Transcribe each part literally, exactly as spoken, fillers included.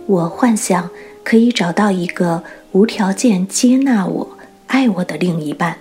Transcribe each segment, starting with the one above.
我幻想可以找到一个无条件接纳我、爱我的另一半。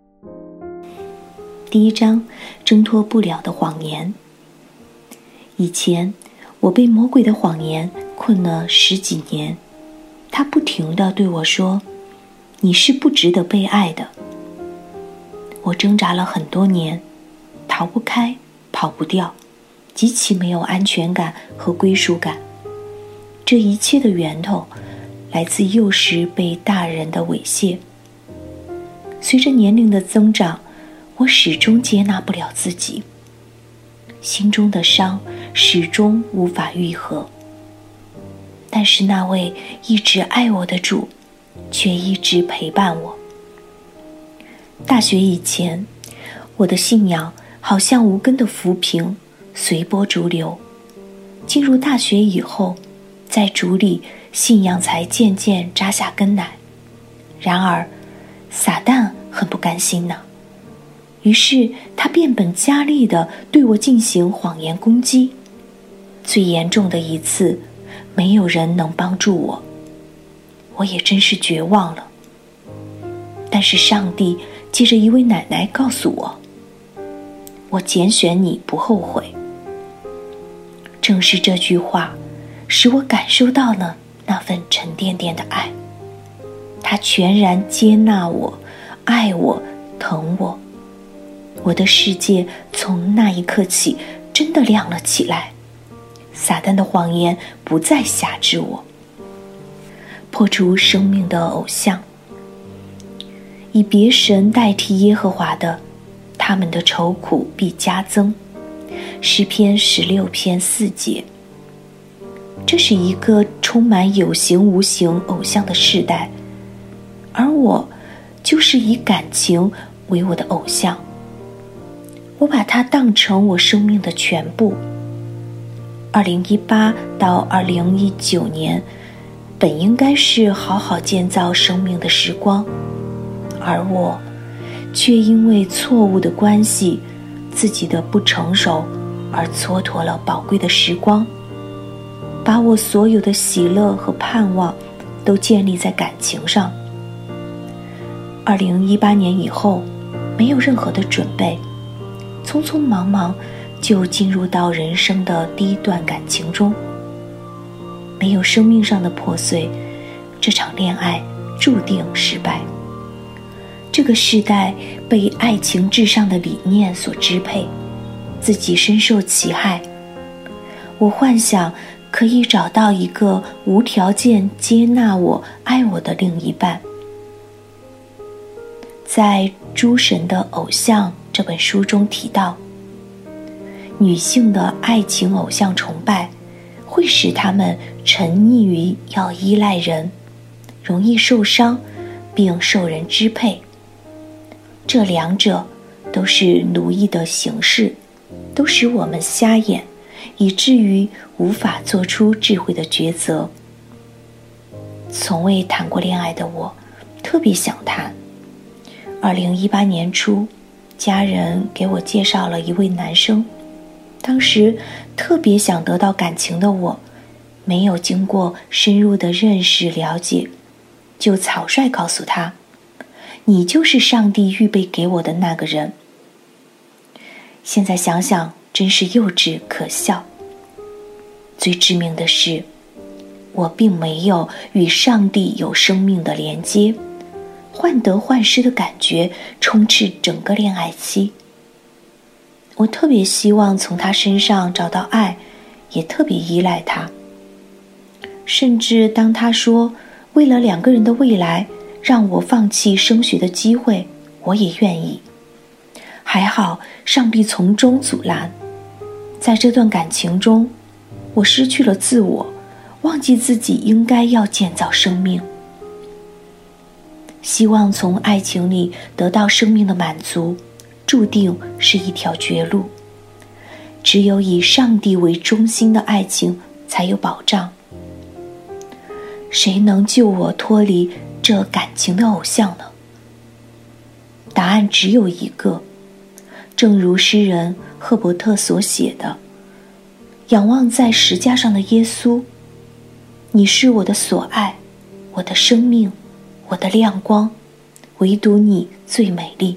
第一章，挣脱不了的谎言。以前，我被魔鬼的谎言困了十几年，他不停地对我说：“你是不值得被爱的。”我挣扎了很多年，逃不开，跑不掉，极其没有安全感和归属感。这一切的源头来自幼时被大人的猥亵。随着年龄的增长，我始终接纳不了自己，心中的伤始终无法愈合。但是那位一直爱我的主却一直陪伴我。大学以前，我的信仰好像无根的浮萍，随波逐流。进入大学以后，在主里信仰才渐渐扎下根来。然而撒旦很不甘心呢，于是他变本加厉地对我进行谎言攻击。最严重的一次，没有人能帮助我，我也真是绝望了。但是上帝借着一位奶奶告诉我：“我拣选你不后悔。”正是这句话，使我感受到了那份沉甸甸的爱。他全然接纳我，爱我，疼我。我的世界从那一刻起真的亮了起来，撒旦的谎言不再辖制我。破除生命的偶像，以别神代替耶和华的，他们的愁苦必加增。诗篇十六篇四节。这是一个充满有形无形偶像的时代，而我就是以感情为我的偶像。我把它当成我生命的全部。二零一八到二零一九年本应该是好好建造生命的时光，而我却因为错误的关系，自己的不成熟而蹉跎了宝贵的时光，把我所有的喜乐和盼望都建立在感情上。二零一八年以后，没有任何的准备，匆匆忙忙就进入到人生的第一段感情中。没有生命上的破碎，这场恋爱注定失败。这个时代被爱情至上的理念所支配，自己深受其害。我幻想可以找到一个无条件接纳我、爱我的另一半。在《诸神的偶像》这本书中提到，女性的爱情偶像崇拜会使她们沉溺于要依赖人，容易受伤并受人支配。这两者都是奴役的形式，都使我们瞎眼，以至于无法做出智慧的抉择。从未谈过恋爱的我特别想谈。二零一八年初，家人给我介绍了一位男生。当时特别想得到感情的我，没有经过深入的认识了解，就草率告诉他：“你就是上帝预备给我的那个人。”现在想想，真是幼稚可笑。最致命的是，我并没有与上帝有生命的连接，患得患失的感觉充斥整个恋爱期。我特别希望从他身上找到爱，也特别依赖他。甚至当他说为了两个人的未来让我放弃升学的机会，我也愿意。还好上帝从中阻拦。在这段感情中，我失去了自我，忘记自己应该要建造生命。希望从爱情里得到生命的满足，注定是一条绝路。只有以上帝为中心的爱情才有保障。谁能救我脱离这感情的偶像呢？答案只有一个，正如诗人赫伯特所写的：仰望在石架上的耶稣， 你是我的所爱，我的生命，我的亮光，唯独你最美丽。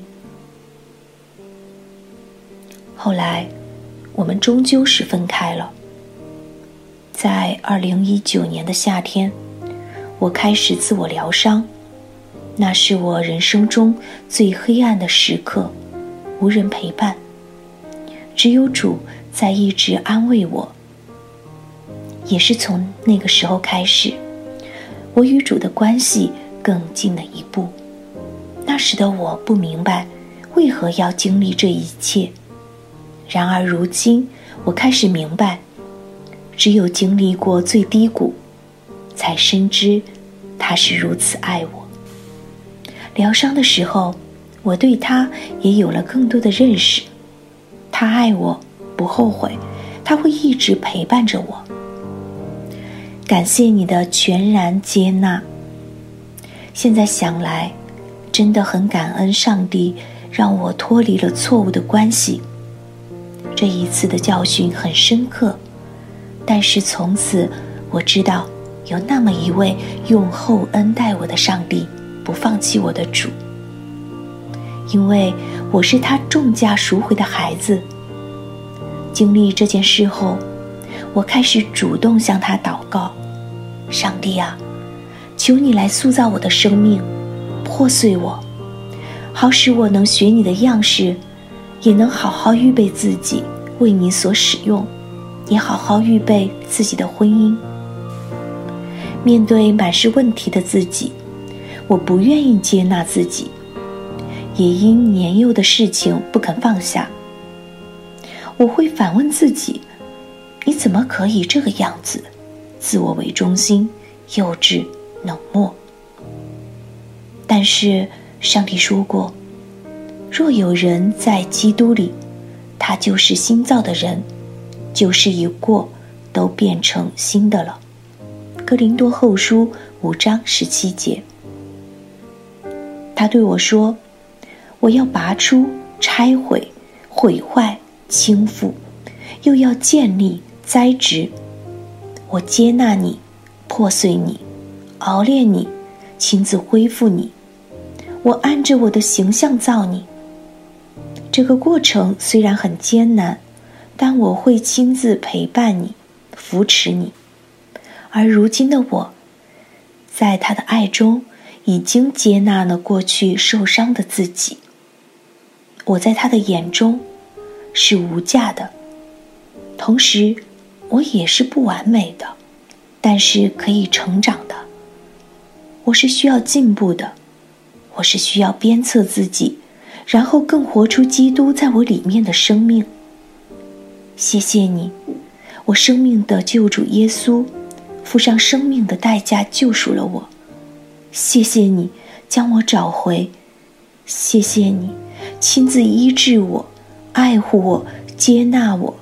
后来我们终究是分开了。在二零一九年的夏天，我开始自我疗伤，那是我人生中最黑暗的时刻，无人陪伴，只有主在一直安慰我。也是从那个时候开始，我与主的关系更近了一步。那时的我不明白为何要经历这一切，然而如今我开始明白，只有经历过最低谷，才深知他是如此爱我。疗伤的时候，我对他也有了更多的认识。他爱我，不后悔，他会一直陪伴着我。感谢你的全然接纳。现在想来，真的很感恩上帝让我脱离了错误的关系。这一次的教训很深刻，但是从此我知道有那么一位用厚恩待我的上帝，不放弃我的主。因为我是他重价赎回的孩子。经历这件事后，我开始主动向他祷告，上帝啊，求你来塑造我的生命，破碎我，好使我能学你的样式，也能好好预备自己为你所使用，也好好预备自己的婚姻。面对满是问题的自己，我不愿意接纳自己，也因年幼的事情不肯放下。我会反问自己，你怎么可以这个样子，自我为中心，幼稚冷漠。但是上帝说过，若有人在基督里，他就是新造的人，旧事已过，都变成新的了。哥林多后书五章十七节。他对我说，我要拔出、拆毁、毁坏、倾覆，又要建立、栽植。我接纳你，破碎你，熬炼你，亲自恢复你。我按着我的形象造你。这个过程虽然很艰难，但我会亲自陪伴你，扶持你。而如今的我，在他的爱中已经接纳了过去受伤的自己。我在他的眼中是无价的，同时我也是不完美的，但是可以成长的。我是需要进步的，我是需要鞭策自己，然后更活出基督在我里面的生命。谢谢你，我生命的救主耶稣，付上生命的代价救赎了我。谢谢你将我找回，谢谢你亲自医治我，爱护我，接纳我。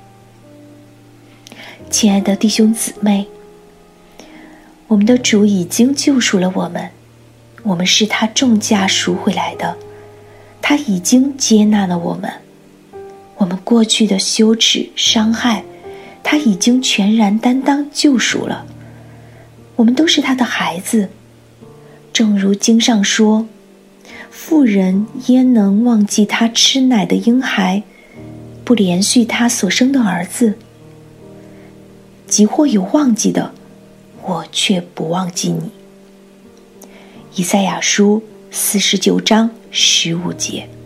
亲爱的弟兄姊妹，我们的主已经救赎了我们，我们是他重价赎回来的，他已经接纳了我们。我们过去的羞耻、伤害，他已经全然担当救赎了。我们都是他的孩子。正如经上说，妇人焉能忘记她吃奶的婴孩，不连续他所生的儿子？即或有忘记的，我却不忘记你。以赛亚书四十九章十五节。